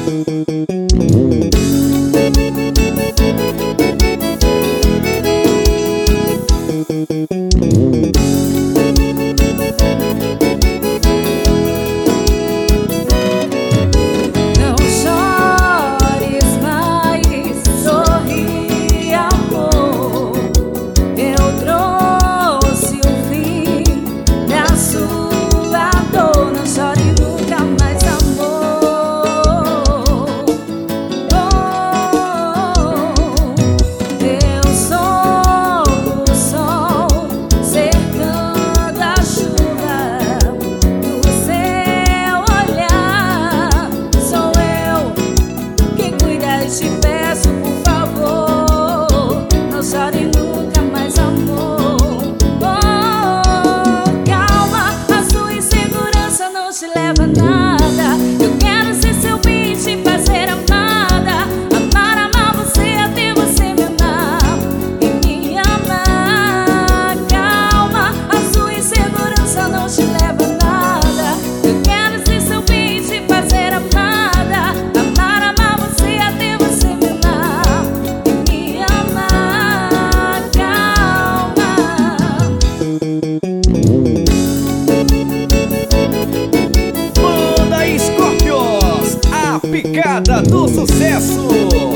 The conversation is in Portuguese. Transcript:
Te peço, por favor, não chore nunca mais, amor. Oh, calma, a sua insegurança não te leva a nada. Eu quero ser seu bicho e fazer amada. Amar, amar você até você me amar e me amar. Calma, a sua insegurança não te leva a nada. Eu quero ser seu bicho e fazer amada. Amar, amar você até Banda Scorpions, a picada do sucesso.